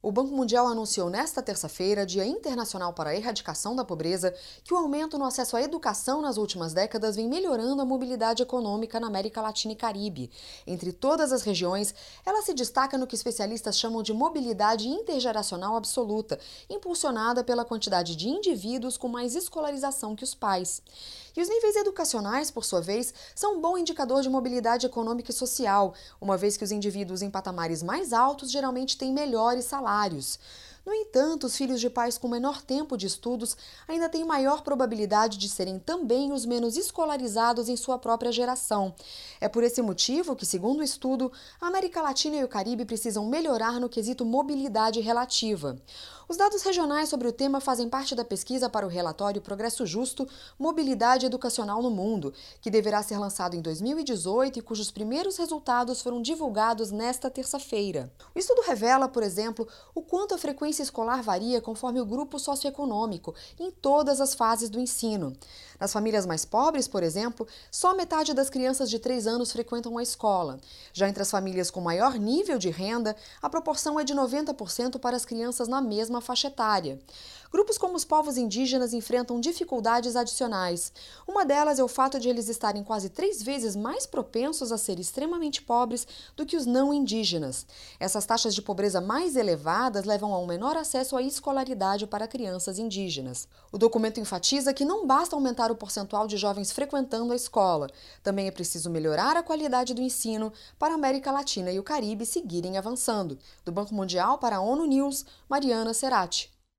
O Banco Mundial anunciou nesta terça-feira, Dia Internacional para a Erradicação da Pobreza, que o aumento no acesso à educação nas últimas décadas vem melhorando a mobilidade econômica na América Latina e Caribe. Entre todas as regiões, ela se destaca no que especialistas chamam de mobilidade intergeracional absoluta, impulsionada pela quantidade de indivíduos com mais escolarização que os pais. E os níveis educacionais, por sua vez, são um bom indicador de mobilidade econômica e social, uma vez que os indivíduos em patamares mais altos geralmente têm melhores salários. No entanto, os filhos de pais com menor tempo de estudos ainda têm maior probabilidade de serem também os menos escolarizados em sua própria geração. É por esse motivo que, segundo o estudo, a América Latina e o Caribe precisam melhorar no quesito mobilidade relativa. Os dados regionais sobre o tema fazem parte da pesquisa para o relatório Progresso Justo, Mobilidade Educacional no Mundo, que deverá ser lançado em 2018 e cujos primeiros resultados foram divulgados nesta terça-feira. O estudo revela, por exemplo, o quanto a frequência escolar varia conforme o grupo socioeconômico, em todas as fases do ensino. Nas famílias mais pobres, por exemplo, só metade das crianças de 3 anos frequentam a escola. Já entre as famílias com maior nível de renda, a proporção é de 90% para as crianças na mesma faixa etária. Grupos como os povos indígenas enfrentam dificuldades adicionais. Uma delas é o fato de eles estarem quase 3 vezes mais propensos a ser extremamente pobres do que os não indígenas. Essas taxas de pobreza mais elevadas levam a um menor acesso à escolaridade para crianças indígenas. O documento enfatiza que não basta aumentar o percentual de jovens frequentando a escola. Também é preciso melhorar a qualidade do ensino para a América Latina e o Caribe seguirem avançando. Do Banco Mundial para a ONU News, Mariana Serati.